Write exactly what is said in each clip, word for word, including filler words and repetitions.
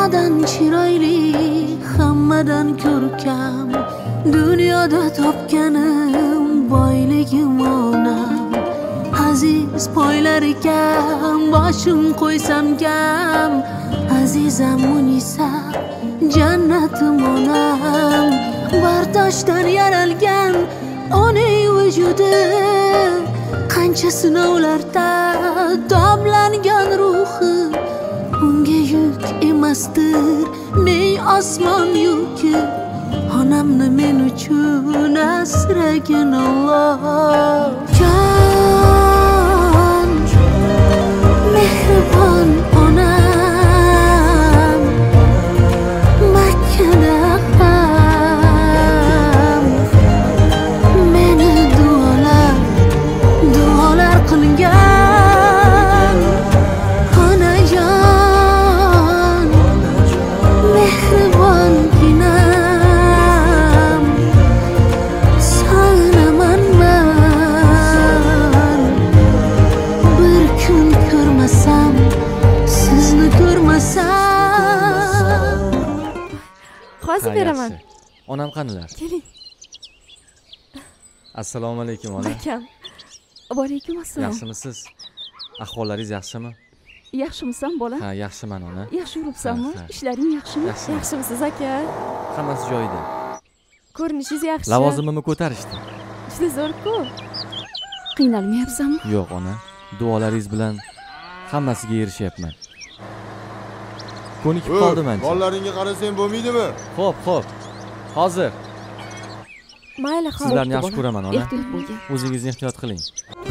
hammadan chiroyli, hammadan ko'rkam, dunyoda topganim boyligim onam. Aziz poylar ekan, boshim qo'ysam kam, azizam Munisa, jannatim onam. Bardoshdan yaralgan oning vujudi, qancha sinovlarda toblangan ruhi, unga yuk emasdir ming osmon yuki. Onamni men uchun asragin Alloh. Jon, mehribon onam, Makkada ham meni duolar, duolar qilgan. Onajon, mehribon inam, sog'inaman man. Bir kun ko'rmasam, sizni ko'rmasam. Hozir beraman. Onam qanilar? Keling. Assalomu alaykum ona. Akam. Va alaykum assalom. Yaxshimisiz? Ahvollaringiz yaxshimi? Yaxshimisan bola? Ha, yaxshiman ona. Yaxshi yuribsanmi? Ha, ha. Ishlaring yaxshimi? Yaxshi. Yaxshimisiz aka? Hammasi joyida. Ko'rinishingiz yaxshi. Lavozimimni ko'tarishdi. Juda zo'r-ku. Qiynalmayapsanmi? Yo'q ona. Duolaringiz bilan hammasiga erishyapman. Ko'nikib qoldim ancha. Bolalaringga qarasang bo'lmaydimi? Xo'p, xo'p. Hozir. Mayli, xo'p. Sizlarni yaxshi ko'raman ona. Ehtiyot bo'ling. O'zingizni ehtiyot qiling.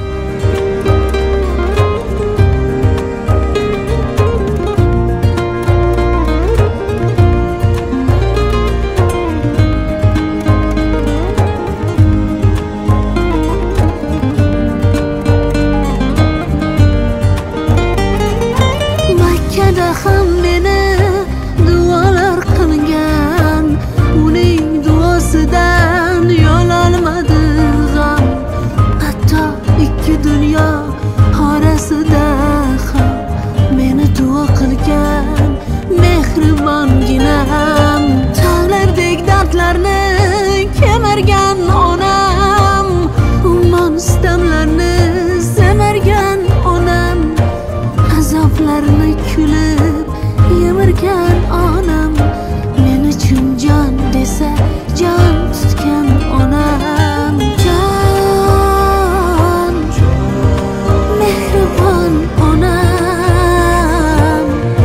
Makkada ham meni duolar qilgan, uning duosidan yololmadi g'am. Hatto ikki dunyo orasida ham meni duo qilgan mehribonginam. Tog'lardek dardlarni kemirgan onam, ummon sitamlarni semirgan onam, azoblarni kulib yemirgan onam, men uchun jon desa jon tutgan onam. Jon, mehribon onam,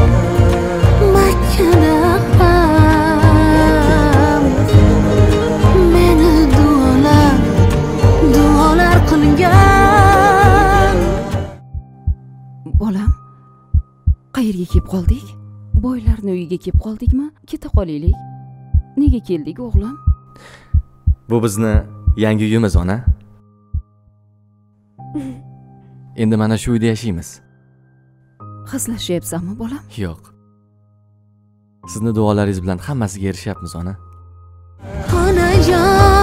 Makkada ham meni duolar, duolar qilgan. Bolam, qayerga kelib qoldik? Boylarni uyiga kelib qoldikmi? Keta qolaylik. Nega keldik o'g'lim? Bu bizni yangi uyimiz ona. Endi mana shu uyda yashaymiz. Xaslashyapsanmi bolam? Yo'q. Sizni duolaringiz bilan hammasiga erishyapmiz ona. Onajon,